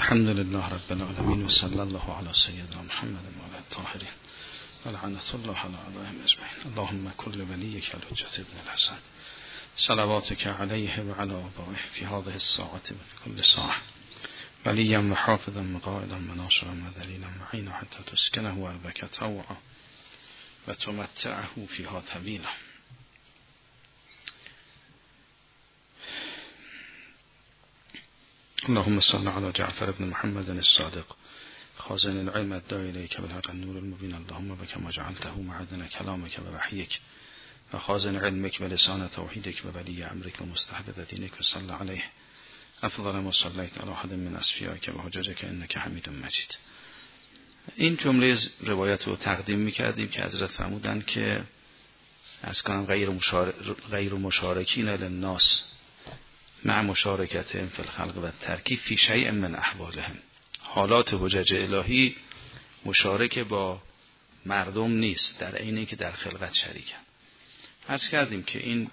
الحمد لله رب العالمين وصلى الله على سيدنا محمد وعلى الطاهرين ولعنة الله على أعدائهم أجمعين. اللهم كل وليك الحجة ابن الحسن صلواتك عليه وعلى آبائه في هذه الساعة وفي كل ساعة وليا وحافظا وقائدا وناصرا ودليلا معينا حتى تسكنه أرضك طوعا وتمتعه فيها طويلا. اللهم صل على جعفر بن محمد الصادق خازن العلم الداعي إليك بالحق النور المبين. اللهم بكما جعلته معدن كلامك ووحيك وخازن علمك ولسان توحيدك وولي أمرك ومستحب دينك وصل عليه أفضل ما صليت على أحد من أصفيائك وحججك إنك حميد مجيد. این جمله روایت رو تقدیم می‌کردیم که حضرت فرمودند که از کنم غیر مشارکین للناس مع مشارکتهم فی الخلق و ترکیب فی شیء من احوالهم. حالات حجج الهی مشارک با مردم نیست، در عین که در خلقت شریکن. عرض کردیم که این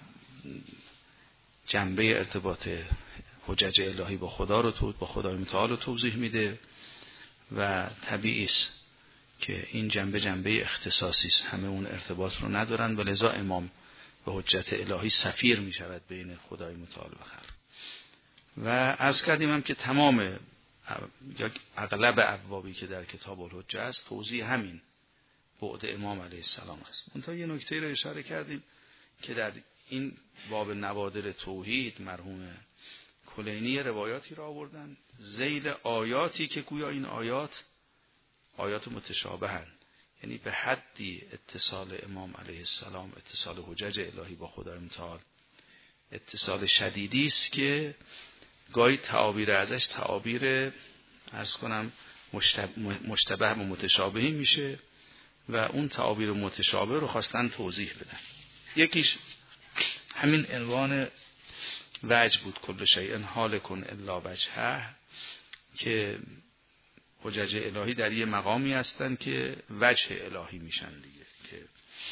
جنبه ارتباط حجج الهی با خدا رو با خدای متعال رو توضیح میده و طبیعی است که این جنبه اختصاصی است، همه اون ارتباط رو ندارن و لذا امام به حجت الهی سفیر می شود بین خدای متعال و خلق. و عرض کردیم هم که تمام یا اغلب ابوابی که در کتاب الحجه است توضیح همین بعد امام علیه السلام است. منتها یه نکته رو اشاره کردیم که در این باب نوادر توحید مرحوم کلینی روایاتی را آوردن ذیل آیاتی که گویا این آیات متشابهند، یعنی به حدی اتصال امام علیه السلام، اتصال حجج الهی با خدای متعال اتصال شدیدی است که گاهی تعابیر ازش تعابیر عرض کنم مشتبه و متشابهی میشه و اون تعابیر متشابه رو خواستن توضیح بدن. یکیش همین عنوان وجه بود، کل شیء هالک الا وجهه، که حجج الهی در یه مقامی هستن که وجه الهی میشن دیگه، که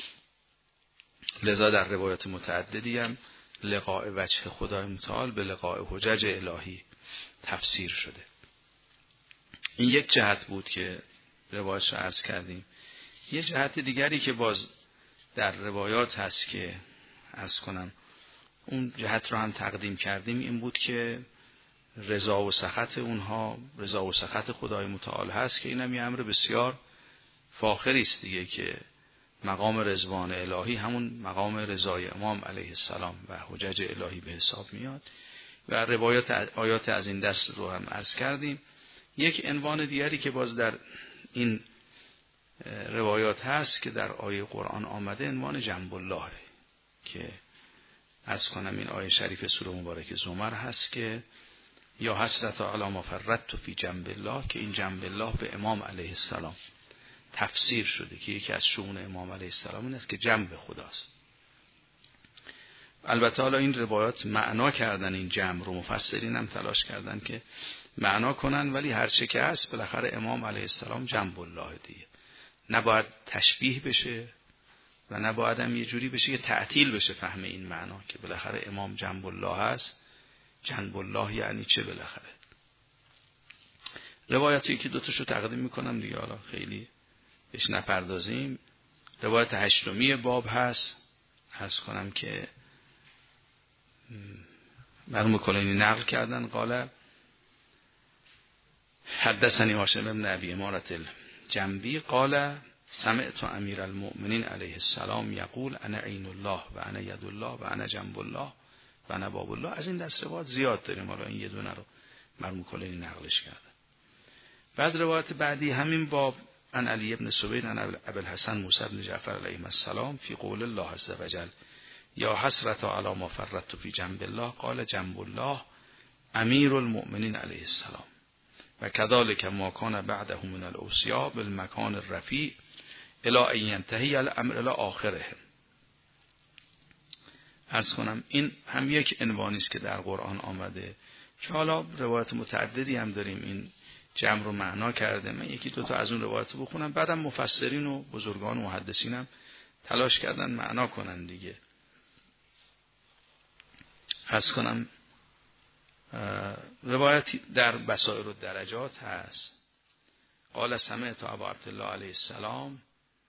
لذا در روایات متعددی هم لقاء وجه خدای متعال به لقاء حجج الهی تفسیر شده. این یک جهت بود که روایتش رو عرض کردیم. یه جهت دیگری که باز در روایات هست که عرض کنم اون جهت رو هم تقدیم کردیم، این بود که رضا و سخط اونها رضا و سخط خدای متعال هست، که این هم یه امر بسیار فاخری است دیگه، که مقام رضوان الهی همون مقام رضای امام علیه السلام و حجج الهی به حساب میاد و روایات آیات از این دست رو هم عرض کردیم. یک عنوان دیگری که باز در این روایات هست که در آیه قرآن آمده عنوان جنب الله، که عرض کنم این آیه شریف سوره مبارک زمر هست که یا حسرت علی ما فرطت فی جنب الله، که این جنب الله به امام علیه السلام تفسیر شده که یکی از شؤون امام علیه السلام این است که جنب خداست. البته حالا این روایات معنا کردن این جنب رو، مفسرین هم تلاش کردن که معنا کنن، ولی هر چه که هست بالاخره امام علیه السلام جنب الله دیگه، نباید تشبیه بشه و نباید هم یه جوری بشه که تعطیل بشه فهم این معنا، که بالاخره امام جنب الله هست. جنب الله یعنی چه بالاخره؟ روایتی که دوتاشو تقدیم میکنم دیگه، حالا خیلی بهش نپردازیم. روایت 8 باب هست، عرض کنم که مرحوم کلینی نقل کردن قال حدثني هاشم بن ابي امارة الجنبی قال سمعت امیر المؤمنین علیه السلام یقول انا عین الله و انا ید الله و انا جنب الله و انا باب الله. از این دست روایت زیاد داریم، حالا این یه دونه رو مرحوم کلینی نقلش کردن. بعد روایت بعدی همین باب عن علی ابن سوید عن ابی الحسن موسی بن جعفر علیه السلام فی قول الله عز وجل یا حسرت علی ما فرطت فی جنب الله قال جنب الله امیر المؤمنین علیه السلام و كذلك ما كان بعده من الاوصیاء بالمکان الرفیع الی ان ینتهی الامر الی آخره. عرض کنم این هم یک عنوانی است که در قرآن آمده که حالا روایت متعددی هم داریم این جمع رو معنا کرده. من یکی دوتا از اون روایت بخونم، بعدم مفسرین و بزرگان و محدثین هم تلاش کردن معنا کنن دیگه. عرض کنم روایتی در بصائر الدرجات هست قال سمعت ابا عبدالله علیه السلام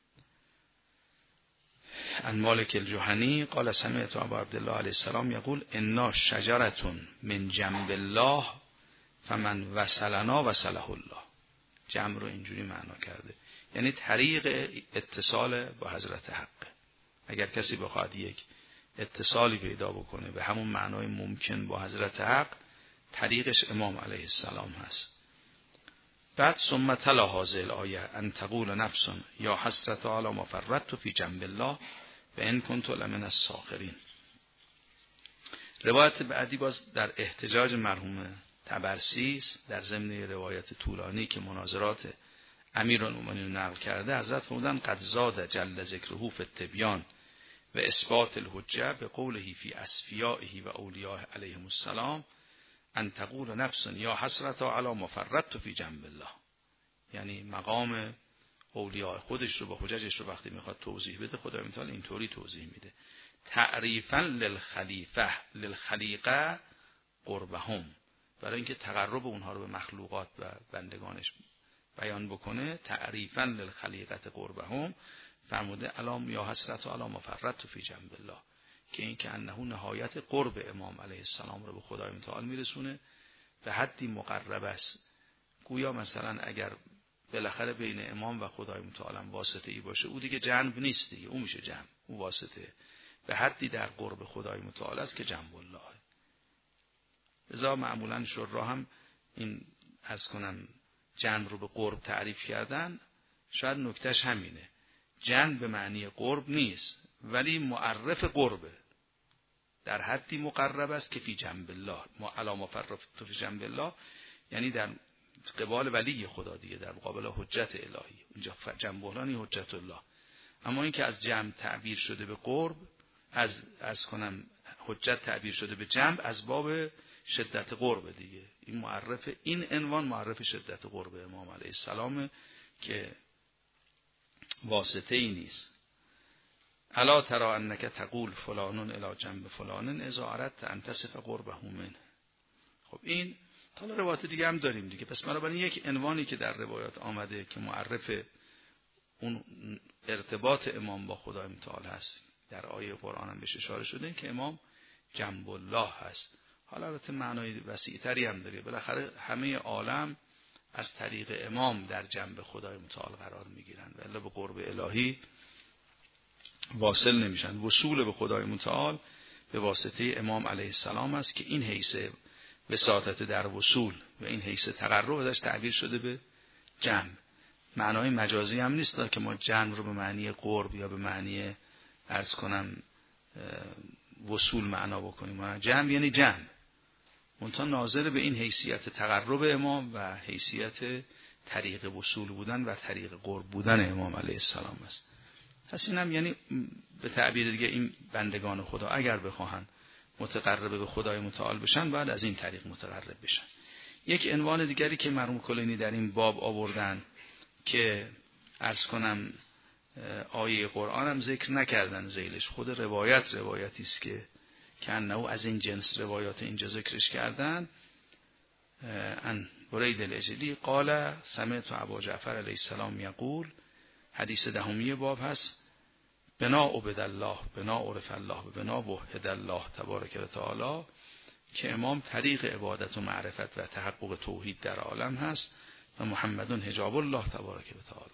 عن مالک الجهنی قال سمعت ابا عبدالله علیه السلام یقول انا شجرة من جنب الله فمن وصلنا وصله الله. جنب رو اینجوری معنا کرده، یعنی طریق اتصال با حضرت حق. اگر کسی بخواد یک اتصالی پیدا بکنه به همون معنای ممکن با حضرت حق، طریقش امام علیه السلام هست. بعد ثم تلا هذه الآیه ان تقول نفس یا حسرت علی ما فرطت فی جنب الله و ان کنت لمن الساخرین. روایت بعدی باز در احتجاج مرحوم طبرسی است، در ضمن روایت طولانی که مناظرات امیرالمومنین نقل کرده. حضرت فرمودند قد زاد جل ذکره فی التبیان و اثبات الحجه به قوله فی اصفیائه و اولیاء علیهم السلام ان تقول نفس یا حسرت علی ما فرطت فی جنب الله. یعنی مقام اولیاء خودش رو با حججش رو وقتی میخواد توضیح بده، خدای متعال اینطوری توضیح میده: تعریفا للخلیقه قربهم، برای اینکه تقرب اونها رو به مخلوقات و بندگانش بیان بکنه. تعریفا للخلیقه قربهم فرموده علام یا حسرت علی ما فرطت فی جنب الله، که این که انه نهایت قرب امام علیه السلام رو به خدای متعال میرسونه، به حدی مقرب است. گویا مثلا اگر بالاخره بین امام و خدای متعال واسطه ای باشه، او دیگه جنب نیست دیگه، او میشه جنب، او واسطه. به حدی در قرب خدای متعال است که جنب الله. لذا معمولا شرح هم این از کنم جنب رو به قرب تعریف کردن، شاید نکتهش همینه. جنب به معنی قرب نیست، ولی معرف قربه، در حدی مقرب است که فی جنب الله، ما علامه فرطت فی جنب الله، یعنی در قبال ولی خدا دیگه، در مقابل حجت الهی. اینجا جنب الله حجت الله. اما این که از جنب تعبیر شده به قرب، از کنم حجت تعبیر شده به جنب، از باب شدت قرب دیگه. این معرف، این عنوان معرف شدت قرب امام علیه السلام که واسطه ای نیست. الا تری انک تقول فلان الی جنب فلان اذا اردت ان تصف قربه منه. خب این حالا روایت دیگه هم داریم دیگه. پس بنابراین یک عنوانی که در روایات آمده که معرف اون ارتباط امام با خدای متعال هست، در آیه قرآن هم بهش اشاره شده که امام جنب الله هست. حالا البته معنای وسیع‌تری هم داره. بالاخره همه عالم از طریق امام در جنب خدای متعال قرار میگیرن و الا به قرب الهی واصل نمیشن. وصول به خدای متعال به واسطه امام علیه السلام است که این حیث وساطت در وصول و این حیث تقرب ازش تعبیر شده به جنب. معنای مجازی هم نیست که ما جنب رو به معنی قرب یا به معنی عرض کنم وصول معنا بکنیم. جنب یعنی جنب، منتها ناظر به این حیثیت تقرب امام و حیثیت طریق وصول بودن و طریق قرب بودن امام علیه السلام است. پس اینم یعنی به تعبیر دیگه این بندگان خدا اگر بخواهن متقرب به خدای متعال بشن، باید از این طریق متقرب بشن. یک عنوان دیگری که مرحوم کلینی در این باب آوردن که عرض کنم آیه قرآن هم ذکر نکردن ذیلش، خود روایتی است که انه از این جنس روایات اینجا ذکرش کردن. ان برید الاجلی قال سمعت ابا جعفر علیه السلام یقول، حدیث دهمی باب هست، بنا عبد الله بنا عرف الله بنا وحد الله تبارک و تعالی، که امام طریق عبادت و معرفت و تحقق توحید در عالم هست و محمدون حجاب الله تبارک و تعالی.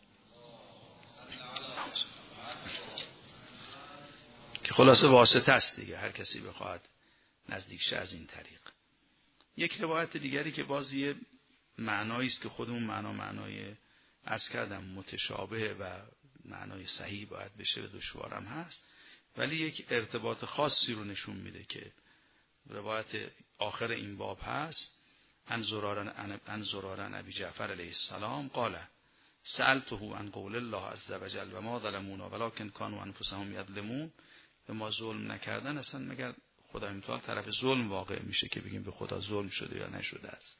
که خلاصه واسطه است دیگه، هر کسی بخواد نزدیک شه از این طریق. یک روایت دیگری که باز یه معنایی است که خودمون معنای عرض کردم متشابه و معنای صحیح باید بشه و دشوارم هست، ولی یک ارتباط خاصی رو نشون میده که روایت آخر این باب هست. ان زرارن ابی جعفر علیه السلام قال سألته عن قول الله عز وجل و ما ظلمونا ولکن كانوا انفسهم یظلمون. به ما ظلم نکردن، اصلا مگر خدای متعال طرف ظلم واقع میشه که بگیم به خدا ظلم شده یا نشده است.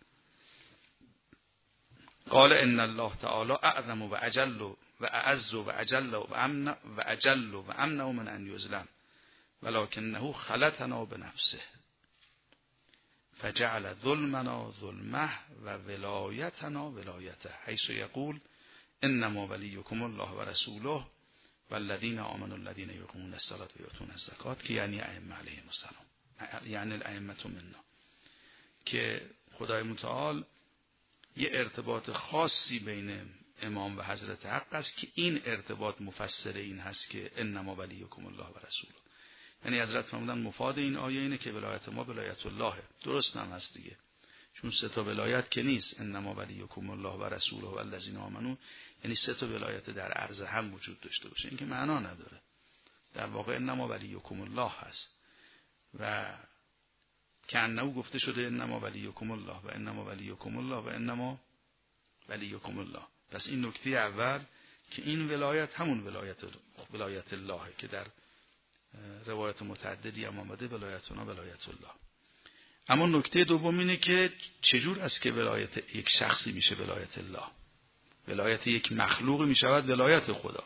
قال ان الله تعالی اعظم و اجل و اعز و اجل و امن من ان یظلم ولکنه خلقنا بنفسه. فجعل ظلمنا ظلمه و ولایتنا ولایته حیث یقول انما ولیکم الله و رسوله والذین آمنوا الذین یقیمون الصلاة و یؤتون الزکات، که یعنی ائمه علیهم السلام، یعنی الائمه منا، که خدای متعال یه ارتباط خاصی بین امام و حضرت حق است که این ارتباط مفسر این هست که انما ولیکم الله و رسوله. یعنی حضرت فرمودن مفاد این آیه اینه که ولایت ما ولایت اللهه. درست هم هست دیگه، چون سه تا ولایت که نیست، انما ولیکم الله و رسوله و الذین آمنوا، یعنی سه تا ولایت در عرض هم وجود داشته باشه، این که معنا نداره. در واقع انما ولیکم الله هست و که انه گفته شده انما ولیکم الله و انما ولیکم الله و انما ولیکم الله. پس این نکته اول که این ولایت همون ولایت اللهه که در روایت متعددی هم آمده ولایتنا ولایت الله. اما نکته دوم اینه که چجور است که ولایت یک شخصی میشه ولایت الله، ولایت یک مخلوق میشود ولایت خدا.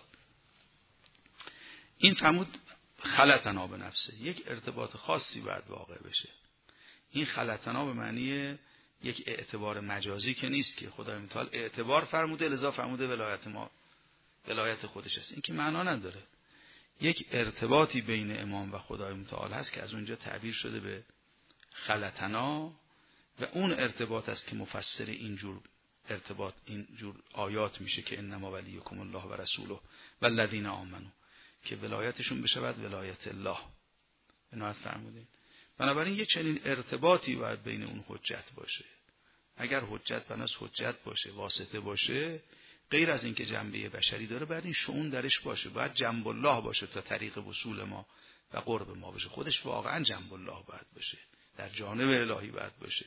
این فرمود خلطنا به نفسه، یک ارتباط خاصی باید واقع بشه. این خلطنا به معنی یک اعتبار مجازی که نیست که خدای متعال اعتبار فرموده لذا فرموده ولایت ما ولایت خودش است، این که معنا نداره. یک ارتباطی بین امام و خدای متعال هست که از اونجا تعبیر شده به خلطنا و اون ارتباط است که مفسر اینجور ارتباط اینجور آیات میشه که انما ولیکم الله و رسوله والذین آمنوا، که ولایتشون بشه بعد ولایت الله. عنایت فرمودین. بنابراین یه چنین ارتباطی باید بین اون حجت باشه. اگر حجت بناس حجت باشه، واسطه باشه، غیر از اینکه جنبه بشری داره، باید این شؤون درش باشه، باید جنب الله باشه تا طریق وصول ما و قرب ما بشه. خودش واقعا جنب الله باید باشه، در جانب الهی باید باشه،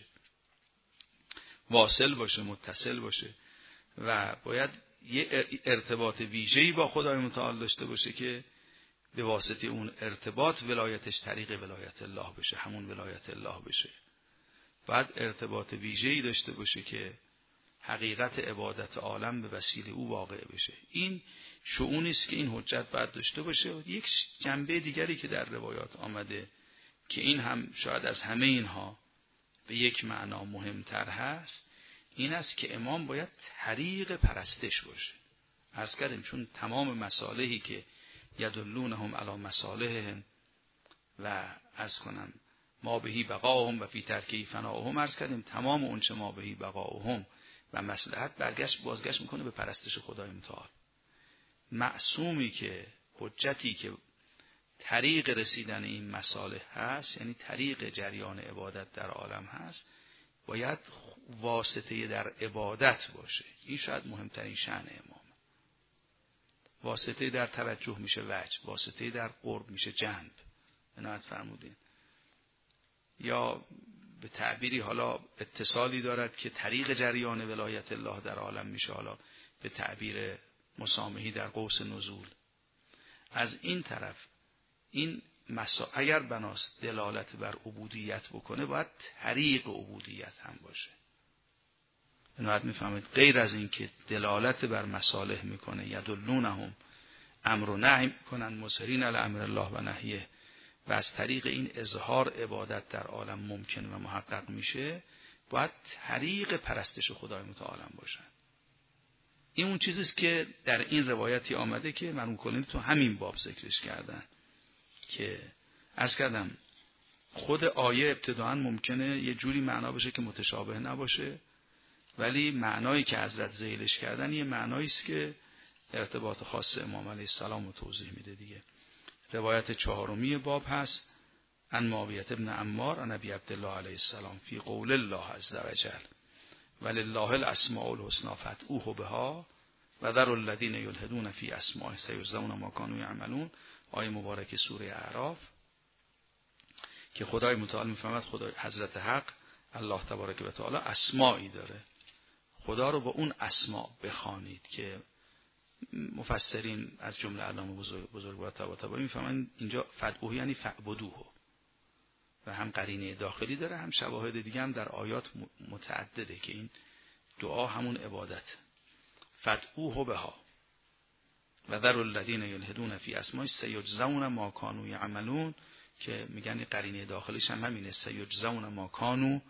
واصل باشه، متصل باشه و باید یه ارتباط ویژه‌ای با خدای متعال داشته باشه که به واسطه اون ارتباط ولایتش طریق ولایت الله بشه، همون ولایت الله بشه. باید ارتباط ویژه‌ای داشته باشه که حقیقت عبادت عالم به وسیله او واقع بشه. این شؤونی است که این حجت باید داشته باشه. یک جنبه دیگری که در روایات آمده که این هم شاید از همه اینها به یک معنا مهمتر هست، این است که امام باید طریق پرستش باشه. عرض کردیم چون تمام مصالحی که یدلونهم علی مصالحهم و از کنم ما بهی بقاهم و فی ترکی فناهم، عرض کردیم تمام اون چه ما بهی بقاهم و مصلحت بازگشت میکنه به پرستش خدای متعال. معصومی که حجتی که طریق رسیدن این مصالح هست، یعنی طریق جریان عبادت در عالم هست، باید واسطه در عبادت باشه. این شاید مهمترین شأن امام. واسطه در توجه میشه وجه، واسطه در قرب میشه جنب. عنایت فرمودین. یا به تعبیری حالا اتصالی دارد که طریق جریان ولایت الله در عالم میشه، حالا به تعبیر مسامحی در قوس نزول. از این طرف این اگر بناست دلالت بر عبودیت بکنه، باید طریق عبودیت هم باشه. عنایت میفهمید. غیر از این که دلالت بر مصالح میکنه، یدلونهم امر و نهی میکنن مصرین علی امر الله و نهیه، و از طریق این اظهار عبادت در عالم ممکن و محقق میشه، باید طریق پرستش خدای متعال باشن. این اون چیزیست که در این روایتی آمده که مرحوم کلینی تو همین باب ذکرش کردن، که عرض کردم خود آیه ابتداعاً ممکنه یه جوری معنا بشه که متشابه نباشه، ولی معنایی که حضرت ذیلش کردن یه معنایی است که ارتباط خاص امام علیه السلام رو توضیح میده دیگه. روایت 4 باب هست عن معاویه ابن عمار عن ابی عبدالله علیه السلام فی قول الله عز وجل ولله الاسماء الحسنى فادعوه بها و ذروا الذین یلحدون فی اسمائه سیجزون ما کانوا یعملون. آیه مبارک سوره اعراف که خدای متعال میفهمد خدای حضرت حق الله تبارک و تعالی اسمایی داره، خدا رو با اون اسما بخوانید که مفسرین از جمله علامه بزرگوار طباطبایی میفهمن اینجا فدعوه یعنی فعبدوه، و هم قرینه داخلی داره هم شواهد دیگه هم در آیات متعدده که این دعا همون عبادت. فدعوه بها و ذروا الذین یلحدون فی اسمائه سیجزون ما کانوا یعملون، که میگن قرینه داخلیش هم همینه، سیجزون ما کانوا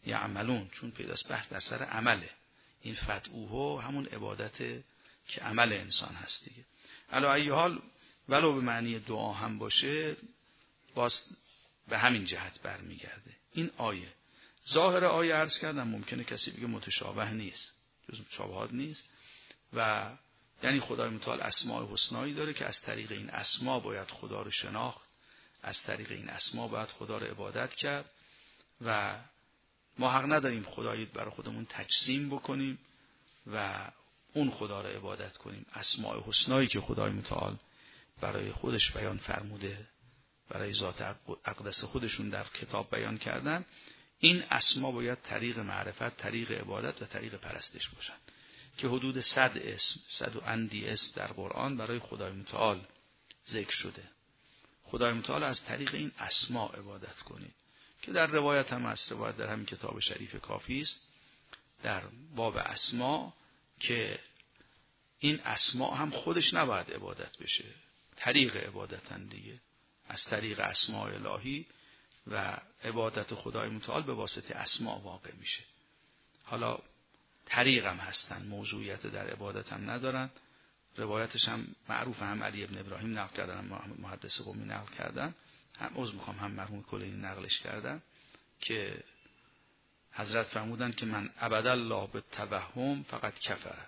یعملون، چون پیداست بحث در سر عمله. این فدعوه همون عبادت که عمل انسان هست دیگه. علی ای حال ولو به معنی دعا هم باشه باز به همین جهت برمیگرده. این آیه ظاهر آیه عرض کردم ممکنه کسی بگه متشابه نیست، جز متشابهات نیست و یعنی خدای متعال اسماء حسنایی داره که از طریق این اسما باید خدا رو شناخت، از طریق این اسما باید خدا رو عبادت کرد و ما حق نداریم خدایی برای خودمون تجسیم بکنیم و اون خدا رو عبادت کنیم. اسماء حسنایی که خدای متعال برای خودش بیان فرموده، برای ذات اقدس خودشون در کتاب بیان کردن، این اسما باید طریق معرفت، طریق عبادت و طریق پرستش باشن که حدود 100 اسم، 100 و اندی اسم در قرآن برای خدای متعال ذکر شده. خدای متعال از طریق این اسما عبادت کنید که در روایت هم هست، روایت در همین کتاب شریف کافی است در باب اسما که این اسما هم خودش نباید عبادت بشه، طریق عبادتن دیگه، از طریق اسماء الهی و عبادت خدای متعال به واسطه اسما واقع میشه. حالا طریق هم هستن، موضوعیت در عبادت هم ندارن. روایتش هم معروف، هم علی ابن ابراهیم نقل کردن، هم محدث قمی نقل کردن، هم مرحوم کلینی نقلش کردن که حضرت فرمودن که من عبد الله به توهم فقط کفر.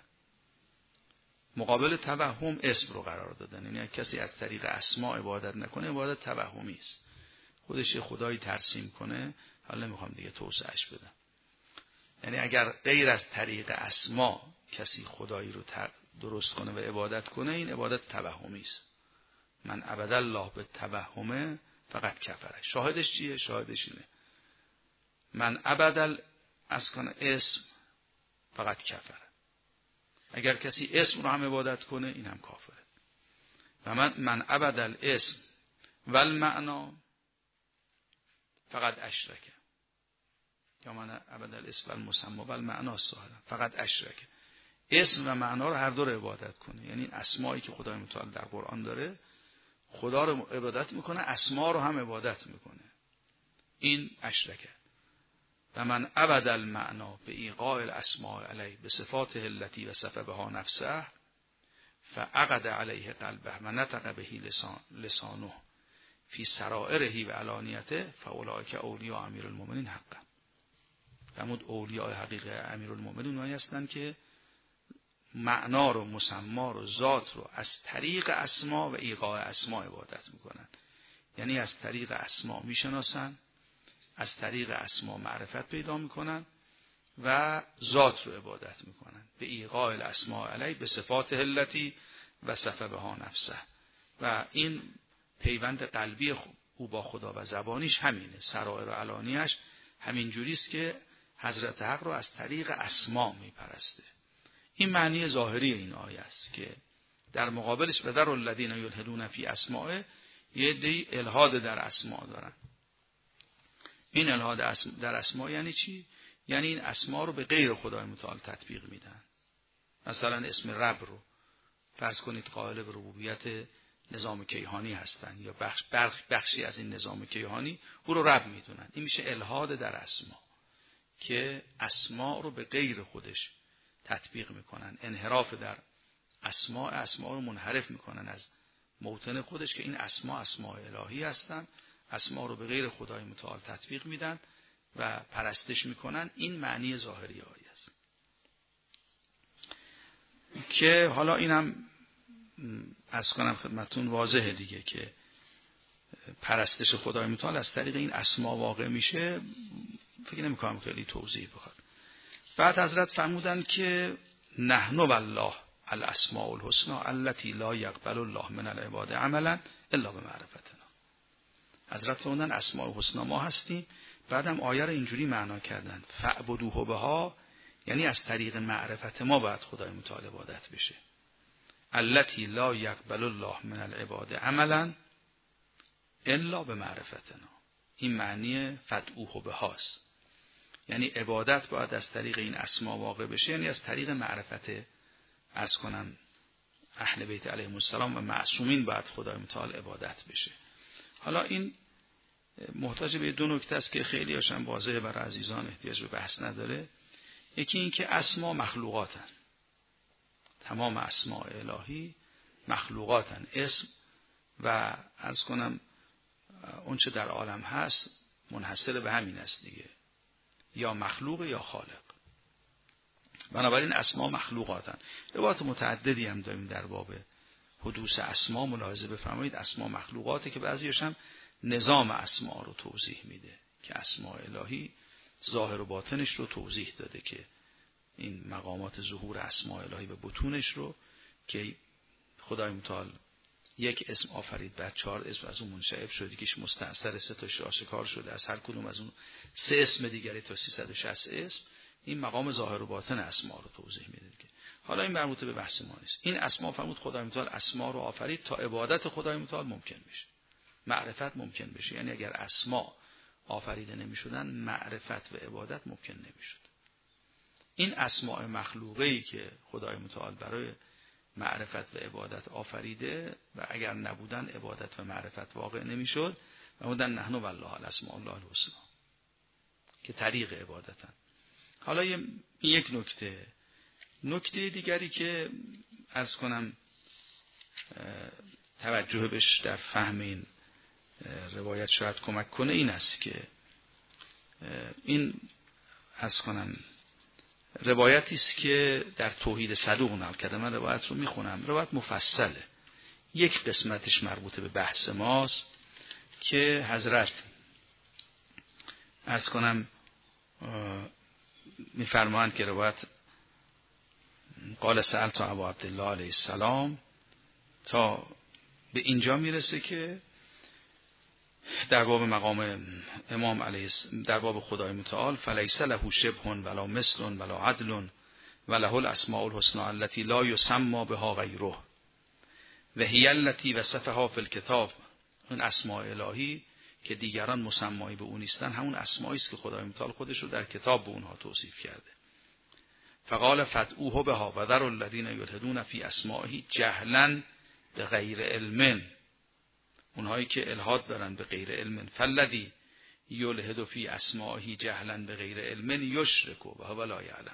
مقابل توهم اسم رو قرار دادن، یعنی کسی از طریق اسما عبادت نکنه عبادت توهمی است، خودش یه خدایی ترسیم کنه. حالا نمیخوام دیگه توسعهش بدم. یعنی اگر غیر از طریق اسما کسی خدایی رو درست کنه و عبادت کنه، این عبادت توهمی است. من عبد الله به توهم فقط کفره. شاهدش چیه؟ شاهدش اینه من عبد اسم فقط کفره. اگر کسی اسم رو هم عبادت کنه این هم کافره. و من عبد الاسم و المعنا فقط اشرکه، یا من عبد الاسم و المسمى و المعنا فقط اشرکه. اسم و معنا رو هر دو رو عبادت کنه، یعنی اسمایی که خدای متعال در قرآن داره خدا رو عبادت میکنه، اسما رو هم عبادت میکنه، این اشرکه. و من عبد المعنا به ایقاع الاسماء علیه به صفاته التي وصف بها نفسه فعقد علیه قلبه و نطق بهی لسانه فی سرائره و علانیته فاولئک اولیاء امیرالمؤمنین حقا. فرمود اولیاء حقیقی امیرالمؤمنین اونایی هستند که معنا رو، مسما رو، ذات رو از طریق اسما و ایقاع اسما عبادت میکنن. یعنی از طریق اسما میشناسن، از طریق اسما معرفت پیدا میکنن و ذات رو عبادت میکنن به ایقاع الاسماء علیه به صفات التی وصف بها نفسه. و این پیوند قلبی او با خدا و زبانیش همینه، سرائر و علانیش همین جوریست که حضرت حق رو از طریق اسما میپرسته. این معنی ظاهری این آیه است که در مقابلش بدر الذین یلحدون فی اسماء، یه عده‌ای الحاد در اسما دارن. این الحاد در اسما یعنی چی؟ یعنی این اسما رو به غیر خدای متعال تطبیق میدن. مثلا اسم رب رو فرض کنید قائل به ربوبیت نظام کیهانی هستن یا بخشی از این نظام کیهانی او رو رب میدونن. این میشه الحاد در اسما که اسما رو به غیر خودش تطبیق میکنن، انحراف در اسما رو منحرف میکنن از موطن خودش که این اسما الهی هستن، اسما رو به غیر خدای متعال تطبیق میدن و پرستش میکنن. این معنی ظاهری آیه است که حالا اینم عرض کنم خدمتتون واضحه دیگه که پرستش خدای متعال از طریق این اسما واقع میشه. فکر نمیکنم خیلی توضیح بخواد. بعد حضرت فرمودن که نحن والله الاسماء الحسنى التي لا يقبل الله من العباد عملا الا بمعرفتنا. حضرت فرمودن اسماء الحسنى ما هستیم. بعدم آیه رو اینجوری معنا کردن فاعبدوه بها، یعنی از طریق معرفت ما باید خدای متعال عبادت بشه. التي لا يقبل الله من العباد عملا الا بمعرفتنا. این معنی فدعوه بهاست، یعنی عبادت باید از طریق این اسما واقع بشه، یعنی از طریق معرفت عرض کنم اهل بیت علیهم السلام و معصومین باید خدای متعال عبادت بشه. حالا این محتاج به دو نکته است که خیلی هاشم واضحه برای عزیزان، احتیاج به بحث نداره. یکی این که اسما مخلوقاتن، تمام اسماء الهی مخلوقاتن، اسم و عرض کنم اون چه در عالم هست منحصر به همین است دیگه، یا مخلوق یا خالق. بنابراین اسما مخلوقاتن. روایات متعددی هم داریم در باب حدوث اسما، ملاحظه بفرمایید اسما مخلوقاته که بعضیش هم نظام اسما رو توضیح میده که اسماء الهی ظاهر و باطنش رو توضیح داده که این مقامات ظهور اسماء الهی به بطونش رو که خدای متعال یک اسم آفرید، بعد 4 اسم از اون منشعب شد، یکیش مستأثر، 3 تاش آشکار شده، از هر کدوم از اون 3 اسم دیگری تا 360 اسم، این مقام ظاهر و باطن اسما رو توضیح میده دیگه. حالا این مربوط به بحث ما نیست. این اسما فرمود خدای متعال اسما رو آفرید تا عبادت خدای متعال ممکن بشه، معرفت ممکن بشه. یعنی اگر اسما آفریده نمیشدن معرفت و عبادت ممکن نمیشد. این اسماء مخلوقه‌ای که خدای متعال برای معرفت و عبادت آفریده و اگر نبودن عبادت و معرفت واقع نمیشد، و بودن نحن والله الاسماء الله الحسنا که طریق عبادتن. حالا یک نکته دیگری که عرض کنم توجه بش در فهم این روایت شاید کمک کنه این است که این عرض کنم روایتی است که در توحید صدوق نقل کرده. من روایت رو میخونم، روایت مفصله، یک قسمتش مربوط به بحث ماست که حضرت عرض کنم میفرمایند که روایت قال سألت ابا عبدالله علیه السلام تا به اینجا میرسه که در باب مقام امام علیه در باب خدای متعال فلیس له شبه ولا مثل ولا عدل وله الاسماء الحسنى التي لا يسمى بها غیره و هی التي وصفها فی الکتاب. اون اسماء الهی که دیگران مسمایی به اون نیستن همون اسمایی است که خدای متعال خودش رو در کتاب به اونها توصیف کرده. فقال فدعوه بها و ذروا الذین یلحدون فی اسمائه جهلا بغیر علم. اونهایی که الحاد دارن به غیر علم، فالذی یلحد فی اسمائه جهلا بغیر علم یشرک و هو لا یعلم.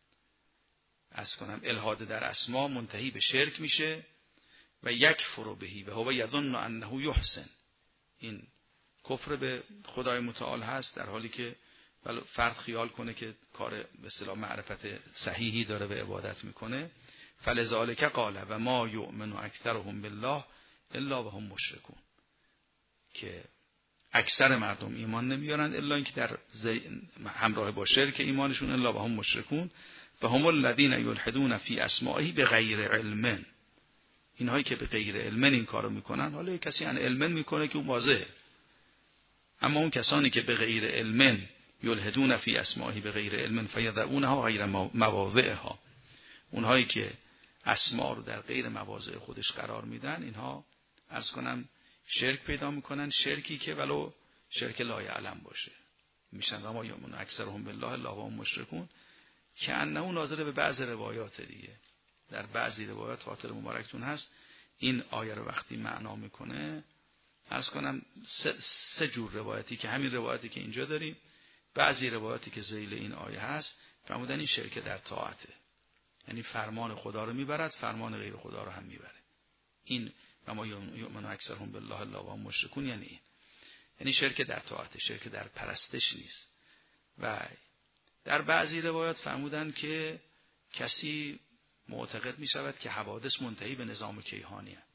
از کنم الحاد در اسما منتهی به شرک میشه و یکفر بهی و هو یظن انه یحسن. این کفر به خدای متعال هست در حالی که فرد خیال کنه که کار به اصطلاح معرفت صحیحی داره و عبادت میکنه. فلذالک قال و ما یؤمن اکثرهم بالله الا وهم مشرکون، که اکثر مردم ایمان نمیارن الا اینکه در همراه با شرک ایمانشون، الا وهم مشرکون و هم الذین یلحدون فی اسمائه بغیر علم. اینهایی که به غیر علم این کارو میکنن، حالا کسی ان علم میکنه که اون واضحه، اما اون کسانی که به غیر علم یلحدون فی اسمائه بغیر علم فیضعونها غیر مواضعها، اونهایی که اسما رو در غیر مواضع خودش قرار میدن، اینها عرض کنم شرک پیدا میکنن، شرکی که ولو شرک لا یعلم باشه. میشن ما یؤمن اکثرهم بالله الا وهم مشرکون، که انه ناظر به بعض روایات دیگه. در بعضی روایات خاطر مبارکتون هست این آیه رو وقتی معنا میکنه، عرض کنم 3 جور روایتی که همین روایتی که اینجا داریم، بعضی روایتی که ذیل این آیه هست فرمودن این شرک در طاعته، یعنی فرمان خدا رو میبرد، فرمان غیر خدا رو هم میبره. این و ما یؤمن اکثرهم بالله الا وهم مشرکون یعنی این، یعنی شرک در طاعته، شرک در پرستش نیست. و در بعضی روایات فرمودن که کسی معتقد می شود که حوادث منتهی به نظام کیهانی هست،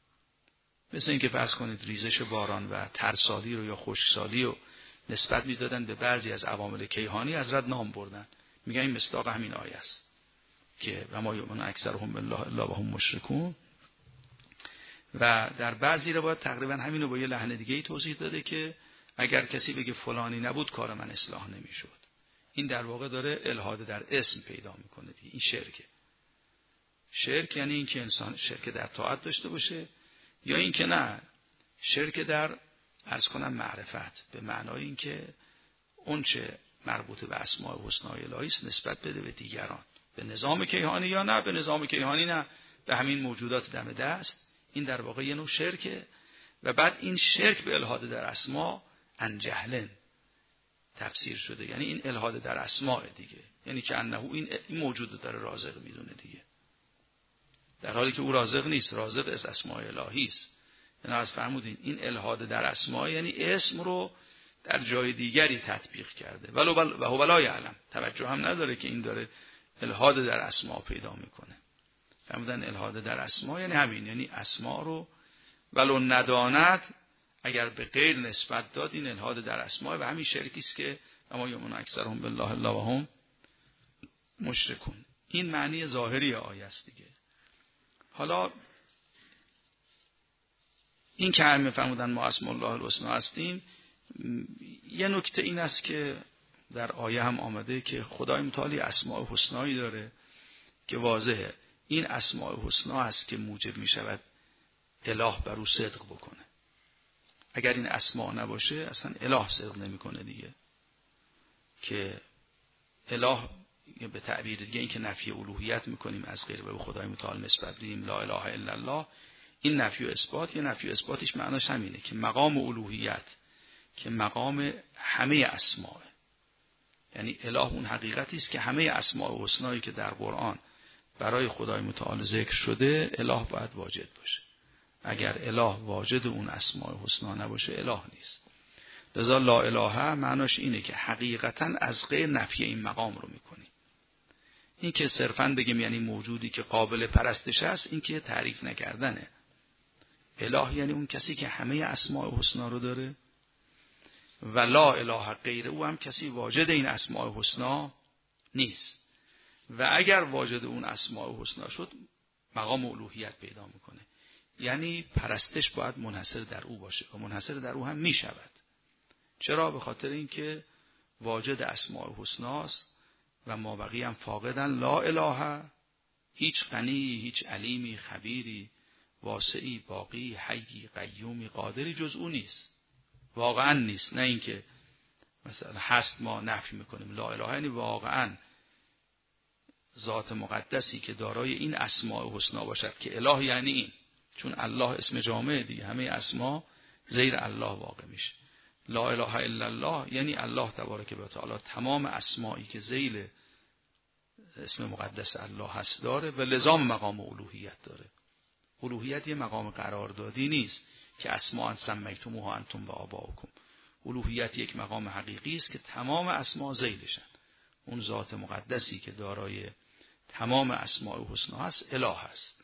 مثل اینکه فرض کنید ریزش باران و ترسالی رو یا خشکسالی رو نسبت می دادن به بعضی از عوامل کیهانی، حضرت نام بردن، میگن این مصداق همین آیه است که و ما یؤمن اکثرهم بالله الا وهم مشرکون. و در بعضی روایات تقریبا همین رو با یه لحن دیگه‌ای توضیح داده که اگر کسی بگه فلانی نبود کار من اصلاح نمیشد. این در واقع داره الحاد در اسم پیدا میکنه دیگه. این شرکه. شرک یعنی این که انسان شرک در طاعت داشته باشه، یا این که نه شرک در عرض کنم معرفت، به معنای این که اون چه مربوط به اسماء الحسنی الهی است نسبت بده به دیگران، به نظام کیهانی یا نه به نظام کیهانی، نه به همین موجودات دم دست. این در واقع یه نوع شرکه. و بعد این شرک به الحاد در اسما عن جهل تفسیر شده، یعنی این الحاد در اسماء دیگه، یعنی که انه این موجود داره رازق میدونه دیگه، در حالی که او رازق نیست، رازق از اسماء الهی است. یعنی از فرمودین این الحاد در اسماء یعنی اسم رو در جای دیگری تطبیق کرده، و هو لا یعلم، توجه هم نداره که این داره الحاد در اسماء پیدا میکنه. فرمودن الحاد در اسماء یعنی همین، یعنی اسماء رو ولو نداند اگر به غیر نسبت داد، این الحاد در اسماء و همین شرکی است که اما یؤمن اکثرهم بالله الا وهم مشرکون. این معنی ظاهری آیه است دیگه. حالا این که همه فرمودن ما اسم الله الحسنی هستیم، یه نکته این است که در آیه هم آمده که خدای متعالی اسماء حسنایی داره که واضحه این اسماء حسنا است که موجب می شود اله بر او صدق بکنه. اگر این اسماء نباشه اصلا اله صدق نمی کنه دیگه، که اله به تعبیر دیگه این که نفی الوهیت میکنیم از غیر به خدای متعال نسبت دیم، لا اله الا الله، این نفی و اثبات. یه نفی و اثباتش معناش همینه که مقام الوهیت که مقام همه اسماء، یعنی اله اون حقیقتی است که همه اسماء و حسنایی که در قرآن برای خدای متعال ذکر شده اله باید واجد باشه. اگر اله واجد اون اسماء حسنا نباشه اله نیست. لذا لا اله معناش اینه که حقیقتا از غیر نفی این مقام رو میکنی. این که صرفاً بگیم یعنی موجودی که قابل پرستش است، این که تعریف نکردنه. اله یعنی اون کسی که همه اسماء حسنا رو داره، و لا اله غیر او هم کسی واجد این اسماء حسنا نیست. و اگر واجد اون اسماء حسنا شد مقام الوهیت پیدا میکنه، یعنی پرستش باید منحصر در او باشه و منحصر در او هم میشود. چرا؟ به خاطر اینکه واجد اسماء حسناست و ما بقیه هم فاقدن. لا اله، هیچ غنی، هیچ علیمی، خبیری، واسعی، باقی، حیی، قیومی، قادری جز او نیست. واقعا نیست، نه اینکه مثلا هست ما نفی میکنیم. لا اله یعنی واقعا ذات مقدسی که دارای این اسماء حسنا باشد که اله یعنی این، چون الله اسم جامعه دیگه، همه اسما زیر الله واقع میشه. لا اله الا الله یعنی الله تبارک و تعالی تمام اسمایی که زیر اسم مقدس الله هست داره و لزام مقام الوهیت داره. الوهیت یه مقام قراردادی نیست که اسماء سمیتموها انتم و آباؤکم. الوهیت یک مقام حقیقی است که تمام اسما زیرشن. اون ذات مقدسی که دارای تمام اسماء حسنا هست اله هست،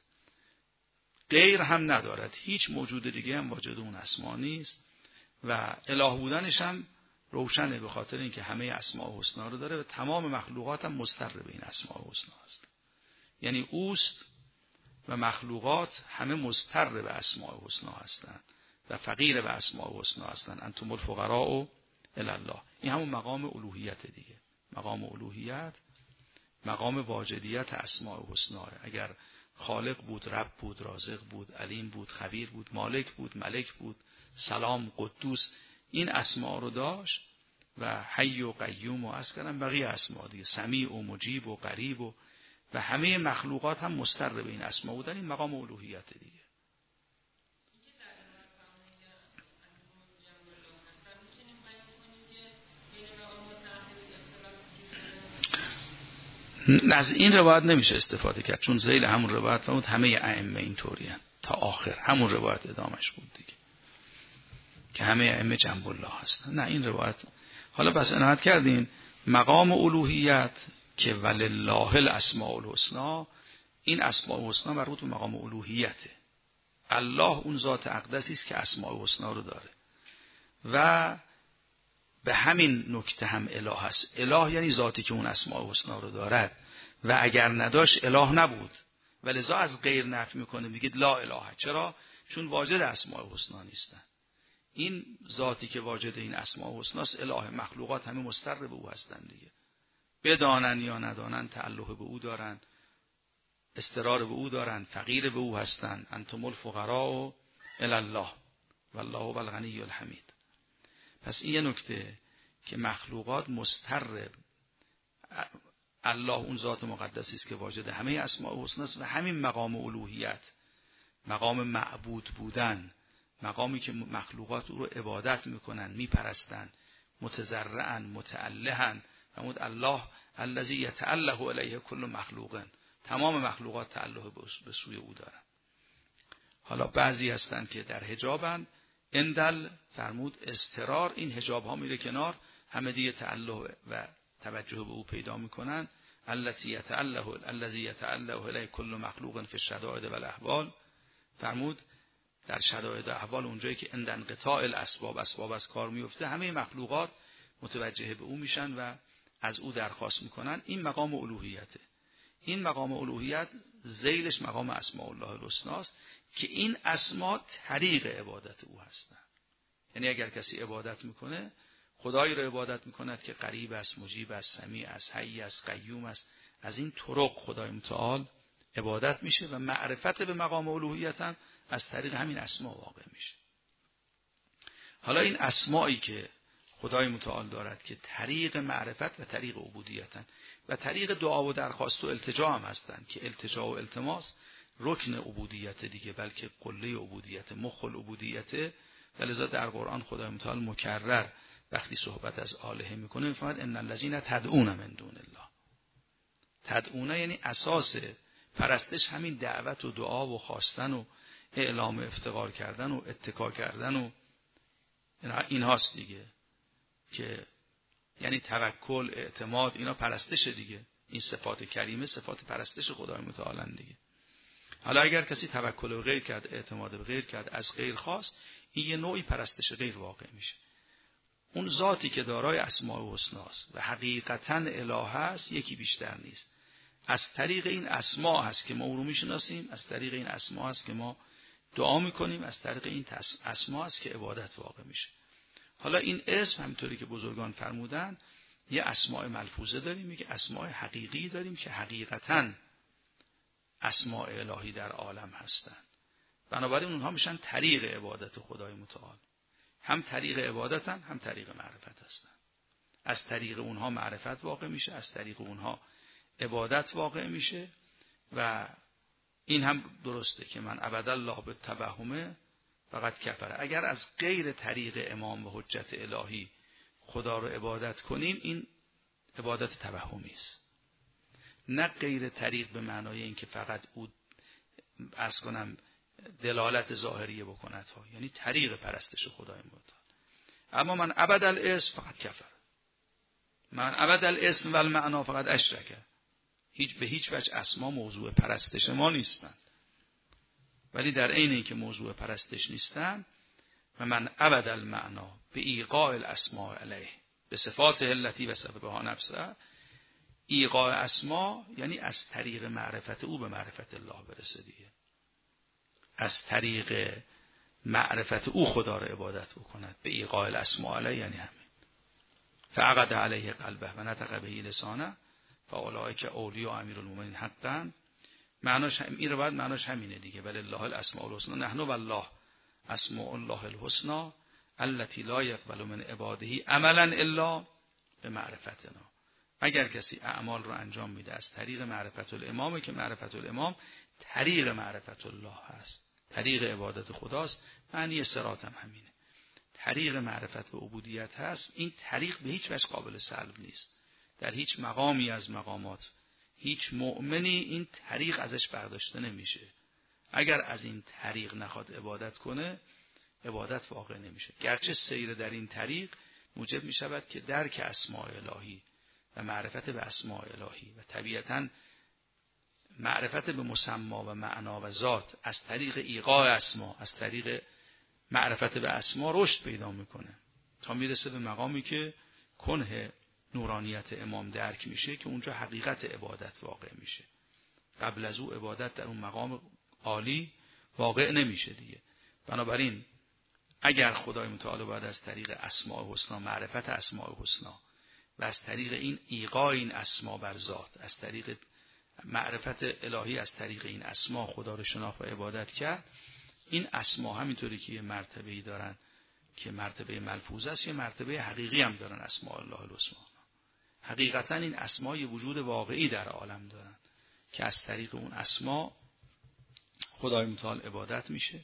غیر هم ندارد، هیچ موجود دیگه هم واجد اون اسما نیست و اله بودنش هم روشنه به خاطر اینکه همه اسماء حسنا رو داره و تمام مخلوقات هم مستر به این اسماء حسنا هست. یعنی اوست و مخلوقات همه مستر به اسماء حسنا هستند و فقیر به اسماء حسنا هستند. انتم الفقراء الی الله. این همون مقام الوهیت دیگه. مقام الوهیت مقام واجدیت اسماء حسنا. اگر خالق بود، رب بود، رازق بود، علیم بود، خبیر بود، مالک بود، ملک بود، سلام، قدوس، این اسماء رو داشت و حی و قیوم و اسکرم بقیه اسماء دیگه، سمیع و مجیب و قریب و همه مخلوقات هم مستر به این اسماء بودن. این مقام الوهیت دیگه. از این روایت نمیشه استفاده کرد، چون ذیل همون روایت فرمود همه ائمه اینطوری هستند تا آخر، همون روایت ادامش بود دیگه که همه ائمه جنب الله هستن. نه این روایت حالا بس عنایت کردین مقام الوهیت که ولله الاسماء الحسنی، این اسماء الحسنی مربوط به مقام الوهیته. الله اون ذات اقدسی است که اسماء الحسنی رو داره و به همین نکته هم اله است. اله یعنی ذاتی که اون اسماء الحسنی رو دارد و اگر نداشت اله نبود و لذا از غیر نفی میکنه، میگید لا اله. چرا؟ چون واجد اسماء الحسنی نیستن. این ذاتی که واجد این اسماء الحسنی است اله، مخلوقات همه مستر به او هستن دیگه، بدانن یا ندانن تعلق به او دارن، استقرار به او دارن، فقیر به او هستن. انتم الفقراء الی الله والله هو الغنی الحمید. پس این یه نکته که مخلوقات مستر الله اون ذات مقدسی است که واجد همه اسماء الحسنی است و همین مقام الوهیت، مقام معبود بودن مقامی که مخلوقات او رو عبادت میکنن، میپرستن، متضرعن، متألهن. فرمود الله الذی یتأله الیه کل مخلوق، تمام مخلوقات تعلق به سوی او دارن. حالا بعضی هستن که در حجابن، اندل فرمود اضطرار این حجاب ها میره کنار، همه دیگه تعلق و توجه به او پیدا میکنن. الذی یتأله الیه کل مخلوق فی الشدائد و الاحوال. فرمود در شدائد و احوال، اونجایی که عند انقطاع الاسباب، اسباب از کار میفته، همه مخلوقات متوجه به او میشن و از او درخواست میکنن. این مقام الوهیته. این مقام الوهیت ذیلش مقام اسماء الله الحسنا است که این اسما طریق عبادت او هستند. یعنی اگر کسی عبادت میکنه، خدایی رو عبادت میکند که قریب است، مجیب است، سمیع است، حی است، قیوم است، از این طرق خدای متعال عبادت میشه و معرفت به مقام الوهیت هم از طریق همین اسما واقع میشه. حالا این اسمایی که خدای متعال دارد که طریق معرفت و طریق عبودیتن و طریق دعا و درخواست و التجا هم هستن که التجا و التماس رکن عبودیت دیگه، بلکه قله عبودیت، مخ العبودیت. ولذا در قرآن خدای متعال مکرر وقتی صحبت از آلهه میکنه میفرماید ان الذین تدعون من دون الله. تدعون یعنی اساس پرستش همین دعوت و دعا و خواستن و اعلام افتقار کردن و اتکا کردن و این هاست دیگه، که یعنی توکل، اعتماد، اینا پرستش دیگه. این صفات کریمه صفات پرستش خدای متعال دیگه. حالا اگر کسی توکل به غیر کرد، اعتماد به غیر کرد، از غیر خواست، این یه نوعی پرستش غیر واقع میشه. اون ذاتی که دارای اسماء و حسنا است و حقیقتاً الوه است یکی بیشتر نیست. از طریق این اسما هست که ما او رو میشناسیم، از طریق این اسما هست که ما دعا میکنیم، از طریق این اسما هست که عبادت واقع میشه. حالا این اسم همینطوری که بزرگان فرمودن، یه اسماء ملفوظه داریم، یه اسماء حقیقی داریم که حقیقتاً اسماء الهی در عالم هستند. بنابراین اونها میشن طریق عبادت خدای متعال. هم طریق عبادتن، هم طریق معرفت هستن. از طریق اونها معرفت واقع میشه، از طریق اونها عبادت واقع میشه. و این هم درسته که من عبد الله بالتوهم فقط کفر. اگر از غیر طریق امام و حجت الهی خدا رو عبادت کنیم، این عبادت توهمی است. نه غیر طریق به معنای این که فقط او عرض کنم دلالت ظاهریه بکند ها، یعنی طریق پرستش خدای متعال. اما من عبد الاسم فقط کفر، من عبد الاسم و المعنا فقط اشرکه. به هیچ وجه اسما موضوع پرستش ما نیستند، ولی در عین اینکه موضوع پرستش نیستند و من عبد المعنا به ایقاع الاسماء علیه به صفات التی وصف بها نفسه. ایقاع اسما یعنی از طریق معرفت او به معرفت الله برسه دیگه. از طریق معرفت او خدا را عبادت بکند به ایقاع الاسماء علیه، یعنی همین. فعقد علیه قلبه و نطق به لسانه فاولئک اولیاء امیرالمومنین حقا. معناش این رو بعد معناش همینه دیگه. ولله الاسماء الحسنى نحن والله اسماء الله الحسنى التي لا يقبل من عباده عملا الا بمعرفتنا. اگر کسی اعمال رو انجام میده از طریق معرفت الامام، که معرفت الامام طریق معرفت الله هست، طریق عبادت خداست، معنی صراط هم همینه. طریق معرفت و عبودیت هست. این طریق به هیچ وجه قابل سلب نیست. در هیچ مقامی از مقامات هیچ مؤمنی این طریق ازش برداشته نمیشه. اگر از این طریق نخواد عبادت کنه، عبادت واقع نمیشه. گرچه سیر در این طریق موجب میشود که درک اسماء الهی و معرفت به اسماء الهی و طبیعتاً معرفت به مسما و معنا و ذات از طریق ایقاع اسما، از طریق معرفت به اسما رشد پیدا میکنه تا میرسه به مقامی که کنه نورانیت امام درک میشه، که اونجا حقیقت عبادت واقع میشه. قبل از او عبادت در اون مقام عالی واقع نمیشه دیگه. بنابراین اگر خدای متعال باید از طریق اسماء حسنا، معرفت اسماء حسنا و از طریق این ایقاع این اسما بر ذات، از طریق معرفت الهی، از طریق این اسما خدا رو شناخت و عبادت کرد، این اسما همینطوری که یه مرتبه‌ای دارن که مرتبه ملفوظ است، یه مرتبه حقیقی هم دارن اسماء الله الحسنا. حقیقتا این اسما یه وجود واقعی در عالم دارن که از طریق اون اسما خدای متعال عبادت میشه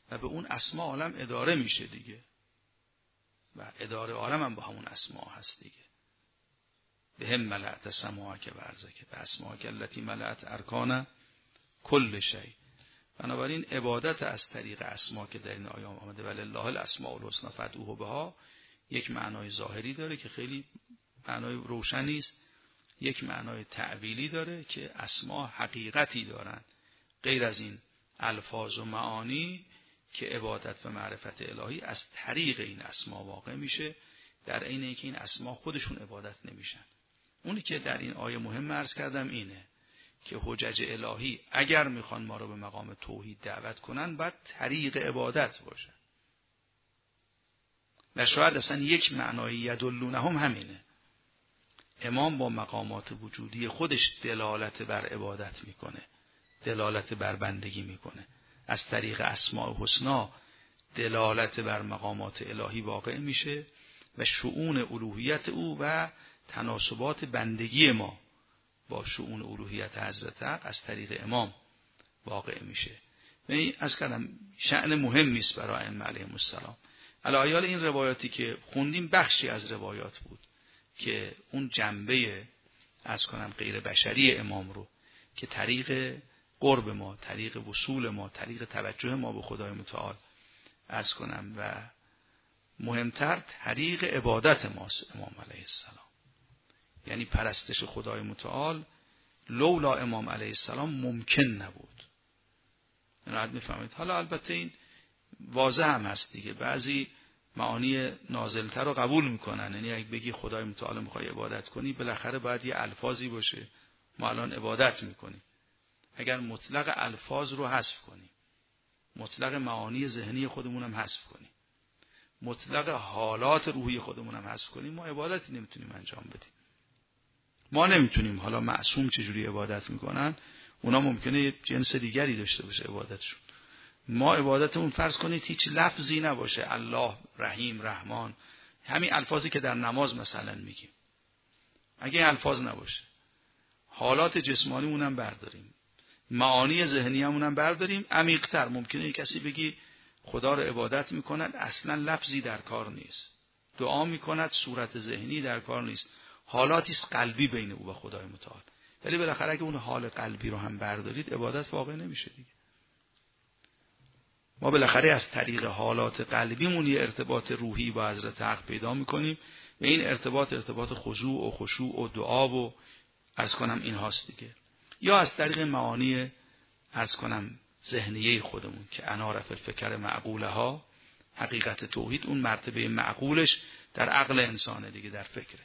و به اون اسما عالم اداره میشه دیگه، و اداره عالم هم با همون اسما هست دیگه. به هم ملأت سماعک و ارضک به اسماک التی ملأت ارکان کل شیء. بنابراین عبادت از طریق اسما که در این آیه آمده ولله الاسماء الحسنی فادعوه بها، یک معنای ظاهری داره که خیلی معنای روشنی است، یک معنای تعبیلی داره که اسما حقیقتی دارن غیر از این الفاظ و معانی که عبادت و معرفت الهی از طریق این اسما واقع میشه، در عین اینکه این اسما خودشون عبادت نمیشن. اونی که در این آیه مهم عرض کردم اینه که حجج الهی اگر میخوان ما رو به مقام توحید دعوت کنن باید طریق عبادت باشه، و شاید اصلا یک معنای یدلونهم همینه. امام با مقامات وجودی خودش دلالت بر عبادت میکنه، دلالت بر بندگی میکنه، از طریق اسماء حسنا دلالت بر مقامات الهی واقع میشه و شؤون الوهیت او و تناسبات بندگی ما با شؤون الوهیت حضرت حق از طریق امام واقع میشه. و این از کلام شأن مهمی است برای ائمه علیهم السلام. علایال این روایاتی که خوندیم بخشی از روایات بود که اون جنبه از کنم غیر بشری امام رو که طریق قرب ما، طریق وصول ما، طریق توجه ما به خدای متعال از کنم و مهمتر طریق عبادت ماست امام علیه السلام، یعنی پرستش خدای متعال لولا امام علیه السلام ممکن نبود. اینو میفهمید. حالا البته این واضح هم هست دیگه، بعضی معانی نازلتر رو قبول میکنن، یعنی اگه بگی خدای متعال میخوای عبادت کنی بالاخره باید یه الفاظی باشه، ما الان عبادت میکنیم. اگر مطلق الفاظ رو حذف کنیم، مطلق معانی ذهنی خودمون هم حذف کنیم، مطلق حالات روحی خودمون هم حذف کنیم، ما عبادتی نمیتونیم انجام بدیم. ما نمیتونیم. حالا معصوم چجوری عبادت میکنن، اونا ممکنه جنس دیگری داشته باشه عبادتشون. ما عبادتمون فرض کنید هیچ لفظی نباشه، الله، رحیم، رحمان، همین الفاظی که در نماز مثلا میگیم، اگه این الفاظ نباشه، حالات جسمانیمون هم برداریم، معانی ذهنیمون هم برداریم، عمیق‌تر ممکنه کسی بگی خدا رو عبادت میکند اصلا لفظی در کار نیست، دعا میکند صورت ذهنی در کار نیست، حالاتی است قلبی بین او و خدای متعال. ولی بالاخره اگه اون حال قلبی رو هم بردارید عبادت واقع نمیشه دیگه. ما بالاخره از طریق حالات قلبیمون یه ارتباط روحی با حضرت حق پیدا میکنیم و این ارتباط خضوع و خشوع و دعا و عرض کنم این هاست دیگه. یا از طریق معانی عرض کنم ذهنیه خودمون که انار فی الفکر معقولها، حقیقت توحید اون مرتبه معقولش در عقل انسانه دیگه، در فکره.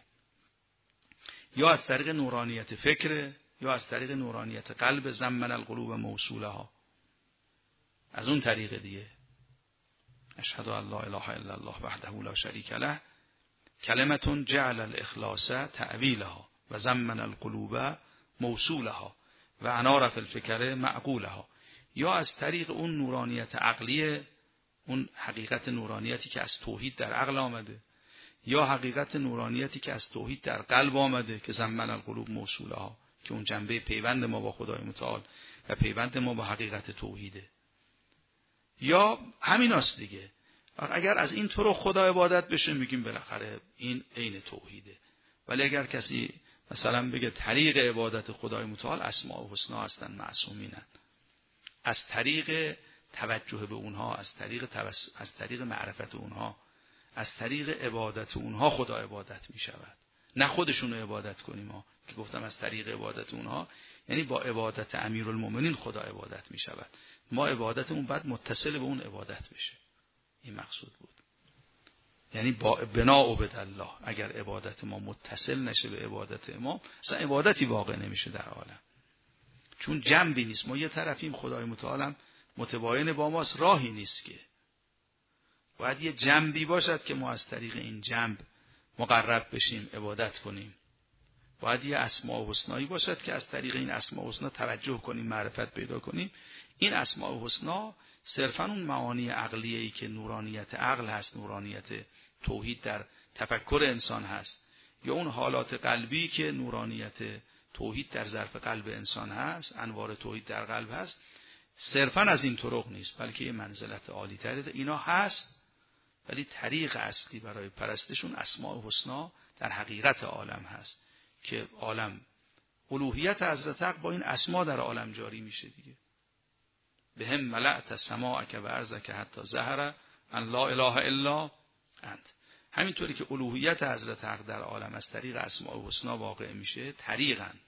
یا از طریق نورانیت فکره، یا از طریق نورانیت قلب زمن القلوب موصولها، از اون طریق دیگه. اشهد ان لا اله الا الله وحده لا شریک له کلمة جعل الاخلاص تأویلها و زمن القلوب موصولها و انار فی الفکر معقولها. یا از طریق اون نورانیت عقلیه، اون حقیقت نورانیتی که از توحید در عقل آمده، یا حقیقت نورانیتی که از توحید در قلب آمده که زمن القلوب موصولها، که اون جنبه پیوند ما با خدای متعال و پیوند ما با حقیقت توحیده. یا همین است دیگه. اگر از این طرق خدا عبادت بشه میگیم بالاخره این عین توحیده. ولی اگر کسی مثلا بگه طریق عبادت خدای متعال اسماء و حسنا هستن، معصومینن، از طریق توجه به اونها، از طریق معرفت اونها، از طریق عبادت اونها خدا عبادت می شود، نه خودشون رو عبادت کنیم ما که گفتم از طریق عبادت اونها، یعنی با عبادت امیرالمومنین خدا عبادت می شود. ما عبادتمون باید متصل به اون عبادت بشه، این مقصود بود. یعنی با بنا عبد الله، اگر عبادت ما متصل نشه به عبادت امام اصلا عبادتی واقع نمیشه در عالم، چون جنبی نیست. ما یه طرفیم، خدای متعال متباین با ماست، راهی نیست که باید یه جنبی باشد که ما از طریق این جنب مقرب بشیم، عبادت کنیم. باید یه اسماء و حسنایی باشد که از طریق این اسماء و حسنا توجه کنیم، معرفت پیدا کنیم. این اسماء و حسنا صرفاً اون معانی عقلیه‌ای که نورانیت عقل هست، نورانیت توحید در تفکر انسان هست، یا اون حالات قلبی که نورانیت توحید در ظرف قلب انسان هست، انوار توحید در قلب هست، صرفاً از این طرق نیست، بلکه یه منزلت عالی تره اینا هست، ولی طریق اصلی برای پرستشون اسماء الحسنا در حقیقت عالم هست که عالم الوهیت حضرت حق با این اسما در عالم جاری میشه دیگه. به هم ملأت سماعک و ارضک حتی ظهر ان لا اله الا انت. همینطوری که الوهیت حضرت حق در عالم از طریق اسماء الحسنا واقع میشه، طریقند.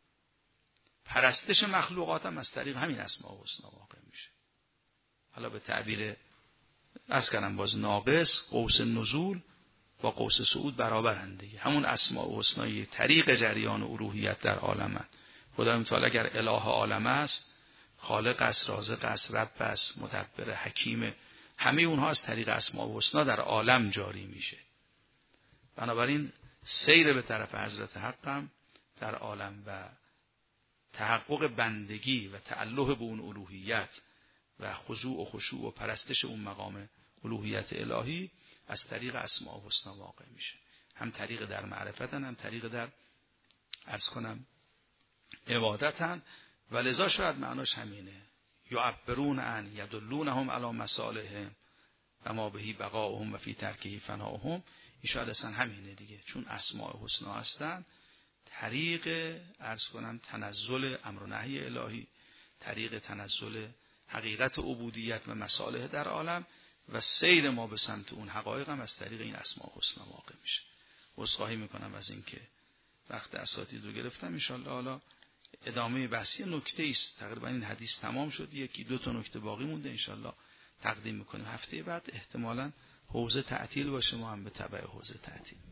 پرستش مخلوقات هم از طریق همین اسماء الحسنا واقع میشه. حالا به تعبیر از کردم باز ناقص، قوس نزول با قوس صعود برابرند دیگه. همون اسماء الحسنا طریق جریان الوهیت در عالمند. خدای متعال اگر اله عالم است، خالق است، رازق است، رب است، مدبر، حکیم، همه اونها از طریق اسماء الحسنا در عالم جاری میشه. بنابراین سیر به طرف حضرت حقم در عالم و تحقق بندگی و تعلق به اون الوهیت و خضوع و خشوع و پرستش اون مقام الوهیت الهی از طریق اسماء الحسنا واقع میشه. هم طریق در معرفتن، هم طریق در عرض کنم عبادتن. و لذا شاید معناش همینه، یعبرون عن یدلونهم علی مصالحهم و ما بهی بقاؤهم و فی ترکه فناؤهم. این شاید اصلا همینه دیگه، چون اسماء الحسنا هستن طریق عرض کنم تنزل امر و نهی الهی، طریق تنزل حقیقت عبودیت و مصالح در عالم و سیر ما به سمت اون حقایق هم از طریق این اسماء الحسنا واقع میشه. عذرخواهی میکنم از اینکه وقت اساتید رو گرفتم. ان شاء الله حالا ادامه بحثی نکته است. تقریبا این حدیث تمام شد، یکی دو تا نکته باقی مونده، ان شاء الله تقدیم میکنیم. هفته بعد احتمالاً حوزه تعطیل باشه، ما هم به تبع حوزه تعطیل.